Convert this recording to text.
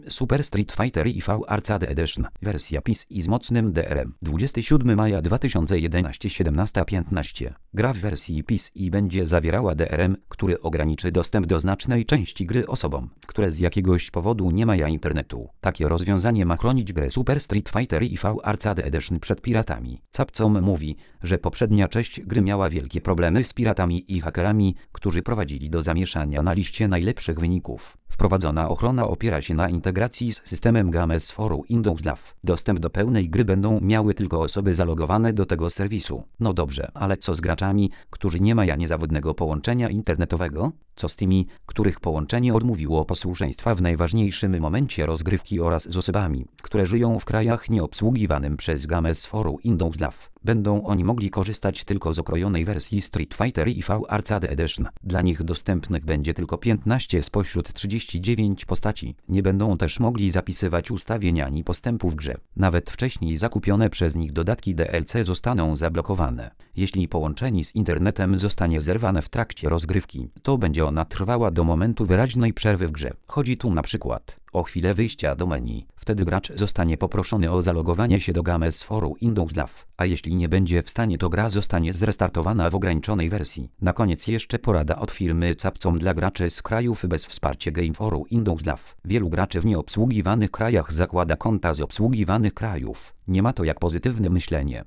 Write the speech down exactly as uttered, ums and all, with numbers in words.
Super Street Fighter I V Arcade Edition. Wersja P C i z mocnym D R M. dwudziestego siódmego maja dwa tysiące jedenastego, siedemnasta piętnaście. Gra w wersji P C i będzie zawierała D R M, który ograniczy dostęp do znacznej części gry osobom, które z jakiegoś powodu nie mają internetu. Takie rozwiązanie ma chronić grę Super Street Fighter I V Arcade Edition przed piratami. Capcom mówi, że poprzednia część gry miała wielkie problemy z piratami i hakerami, którzy prowadzili do zamieszania na liście najlepszych wyników. Wprowadzona ochrona opiera się na integracji z systemem Games for Windows Live. Dostęp do pełnej gry będą miały tylko osoby zalogowane do tego serwisu. No dobrze, ale co z graczami, którzy nie mają niezawodnego połączenia internetowego? Co z tymi, których połączenie odmówiło posłuszeństwa w najważniejszym momencie rozgrywki oraz z osobami, które żyją w krajach nieobsługiwanym przez Games for Windows Live? Będą oni mogli korzystać tylko z okrojonej wersji Street Fighter I V Arcade Edition. Dla nich dostępnych będzie tylko piętnaście spośród trzydziestu dziewięciu postaci. Nie będą też mogli zapisywać ustawień ani postępu w grze. Nawet wcześniej zakupione przez nich dodatki D L C zostaną zablokowane. Jeśli połączenie z internetem zostanie zerwane w trakcie rozgrywki, to będzie ona trwała do momentu wyraźnej przerwy w grze. Chodzi tu na przykład o chwilę wyjścia do menu. Wtedy gracz zostanie poproszony o zalogowanie się do Games for Windows Live, a jeśli nie będzie w stanie, to gra zostanie zrestartowana w ograniczonej wersji. Na koniec jeszcze porada od firmy Capcom dla graczy z krajów bez wsparcia Game for Windows Live. Wielu graczy w nieobsługiwanych krajach zakłada konta z obsługiwanych krajów. Nie ma to jak pozytywne myślenie.